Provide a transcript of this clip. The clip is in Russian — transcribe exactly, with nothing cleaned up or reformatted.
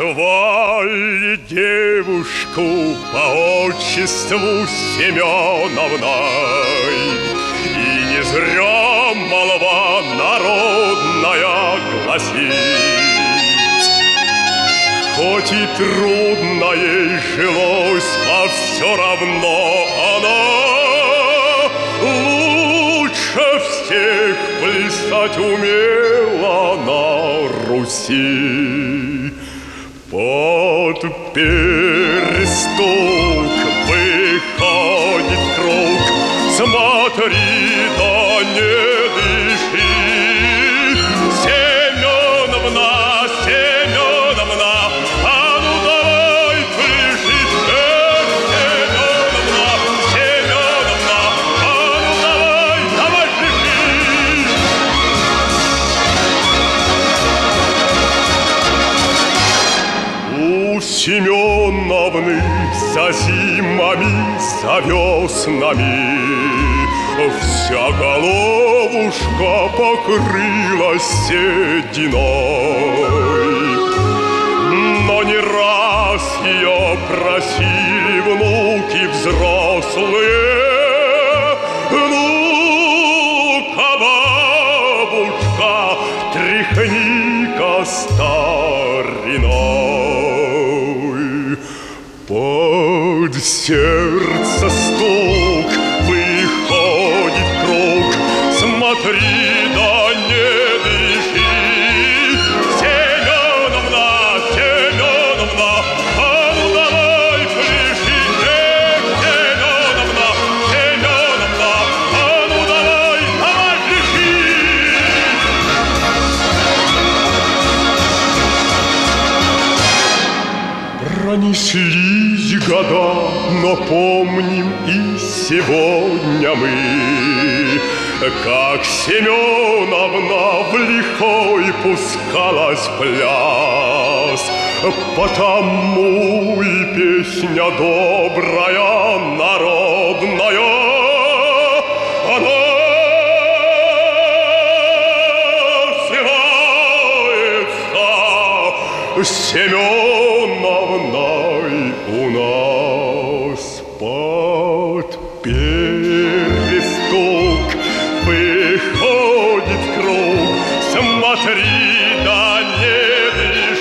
Звали девушку по отчеству Семеновной, и не зря молва народная гласит. Хоть и трудно ей жилось, а все равно она лучше всех плясать умела на Руси. Под перестук выходит круг, смотри, да не дыши. Семеновна, Семеновна, а ну давай пляши. Эх, Семеновна, Семеновна, а ну давай, давай пляши. У Семеновны за зимами, за веснами вся головушка покрылась сединой. Но не раз ее просили внуки взрослые: ну-ка, бабушка, тряхни-ка стариной. Под сердце стук, выходит круг, смотри, да не дыши. Семеновна, Семеновна, а ну давай пляши. Эх, Семеновна, Семеновна, а ну давай, давай пляши. Пронеслись года, но помним и сегодня мы, как Семеновна в лихой пускалась в пляс. Потому и песня добрая, народная, она называется Семеновной у нас. Под перестук выходит круг, смотри, да не дыши.